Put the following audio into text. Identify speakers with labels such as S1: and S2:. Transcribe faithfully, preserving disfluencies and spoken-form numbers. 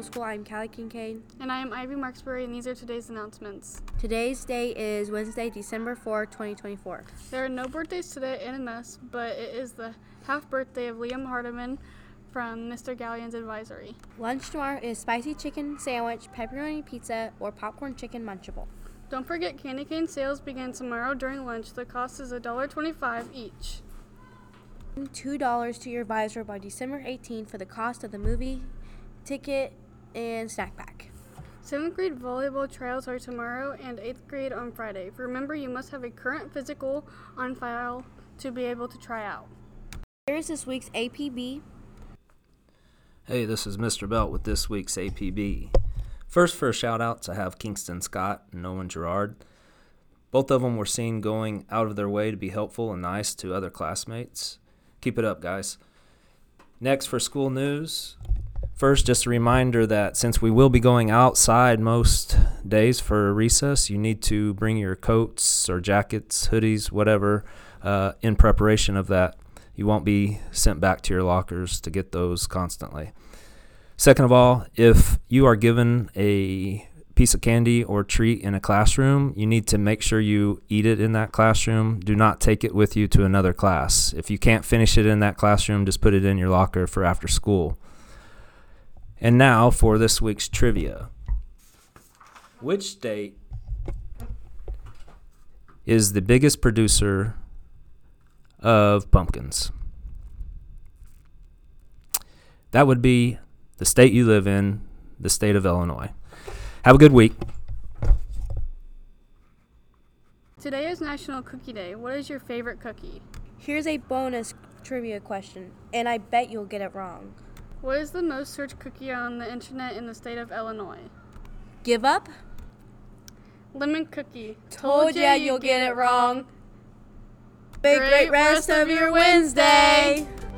S1: School. I'm Callie Kincaid.
S2: And I am Ivy Marksbury, and these are today's announcements.
S1: Today's day is Wednesday, December fourth, twenty twenty-four.
S2: There are no birthdays today at N M S, but it is the half birthday of Liam Hardiman from Mister Galleon's advisory.
S1: Lunch tomorrow is spicy chicken sandwich, pepperoni pizza, or popcorn chicken munchable.
S2: Don't forget candy cane sales begin tomorrow during lunch. The cost is one dollar and twenty-five cents each.
S1: two dollars to your advisor by December eighteenth for the cost of the movie ticket and snack pack.
S2: seventh grade volleyball trials are tomorrow and eighth grade on Friday. Remember, you must have a current physical on file to be able to try out.
S1: Here is this week's A P B.
S3: Hey, this is Mister Belt with this week's A P B. First, for shout-outs, I have Kingston Scott and Owen Gerard. Both of them were seen going out of their way to be helpful and nice to other classmates. Keep it up, guys. Next, for school news. First, just a reminder that since we will be going outside most days for recess, you need to bring your coats or jackets, hoodies, whatever, uh, in preparation of that. You won't be sent back to your lockers to get those constantly. Second of all, if you are given a piece of candy or treat in a classroom, you need to make sure you eat it in that classroom. Do not take it with you to another class. If you can't finish it in that classroom, just put it in your locker for after school. And now for this week's trivia. Which state is the biggest producer of pumpkins? That would be the state you live in, the state of Illinois. Have a good week.
S2: Today is National Cookie Day. What is your favorite cookie?
S1: Here's a bonus trivia question, and I bet you'll get it wrong.
S2: What is the most searched cookie on the internet in the state of Illinois?
S1: Give up?
S2: Lemon cookie.
S1: Told ya you'll get it wrong. Big great rest of your Wednesday.